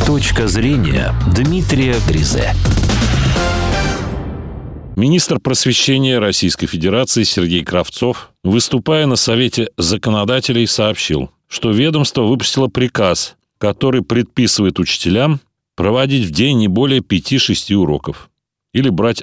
Точка зрения Дмитрия Гризе. Министр просвещения Российской Федерации Сергей Кравцов, выступая на Совете законодателей, сообщил, что ведомство выпустило приказ, который предписывает учителям проводить в день не более 5-6 уроков или брать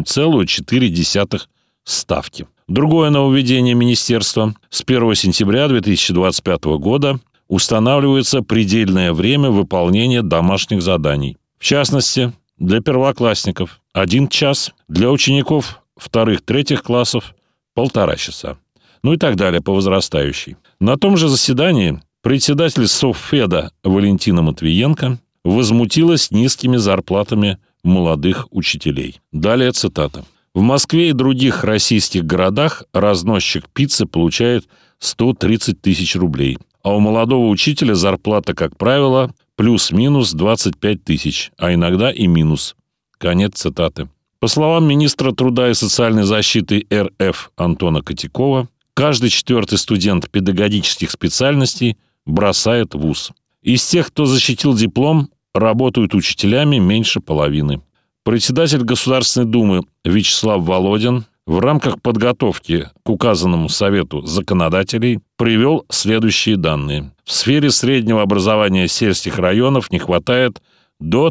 1,4 ставки. Другое нововведение министерства: с 1 сентября 2025 года устанавливается предельное время выполнения домашних заданий. В частности, для первоклассников 1 час, для учеников 2-3 классов 1,5 часа. Ну и так далее по возрастающей. На том же заседании председатель Совфеда Валентина Матвиенко возмутилась низкими зарплатами молодых учителей. Далее цитата. В Москве и других российских городах разносчик пиццы получает 130 тысяч рублей, а у молодого учителя зарплата, как правило, плюс-минус 25 тысяч, а иногда и минус. Конец цитаты. По словам министра труда и социальной защиты РФ Антона Котякова, каждый 4-й студент педагогических специальностей бросает вуз. Из тех, кто защитил диплом, работают учителями меньше половины. Председатель Государственной Думы Вячеслав Володин в рамках подготовки к указанному Совету законодателей привел следующие данные. В сфере среднего образования сельских районов не хватает до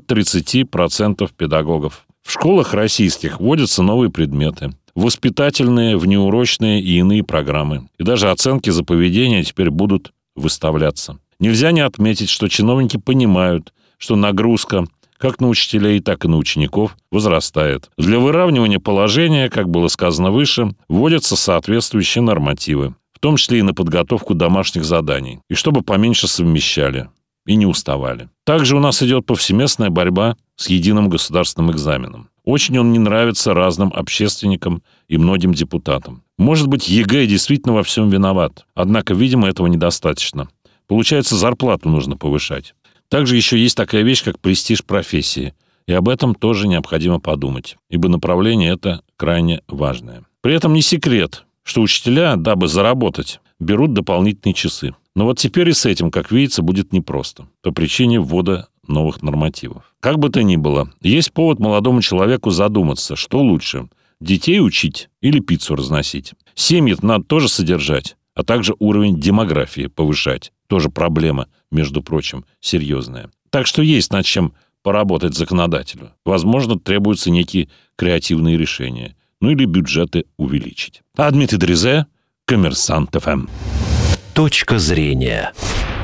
30% педагогов. В школах российских вводятся новые предметы: воспитательные, внеурочные и иные программы. И даже оценки за поведение теперь будут выставляться. Нельзя не отметить, что чиновники понимают, что нагрузка как на учителей, так и на учеников возрастает. Для выравнивания положения, как было сказано выше, вводятся соответствующие нормативы, в том числе и на подготовку домашних заданий, и чтобы поменьше совмещали и не уставали. Также у нас идет повсеместная борьба с единым государственным экзаменом. Очень он не нравится разным общественникам и многим депутатам. Может быть, ЕГЭ действительно во всем виноват, однако, видимо, этого недостаточно. Получается, зарплату нужно повышать. Также еще есть такая вещь, как престиж профессии. И об этом тоже необходимо подумать, ибо направление это крайне важное. При этом не секрет, что учителя, дабы заработать, берут дополнительные часы. Но вот теперь и с этим, как видится, будет непросто по причине ввода новых нормативов. Как бы то ни было, есть повод молодому человеку задуматься, что лучше – детей учить или пиццу разносить. Семьи надо тоже содержать, а также уровень демографии повышать. Тоже проблема, между прочим, серьезная. Так что есть над чем поработать законодателю. Возможно, требуются некие креативные решения. Ну или бюджеты увеличить. А Дмитрий Гризе, Коммерсант ФМ. Точка зрения.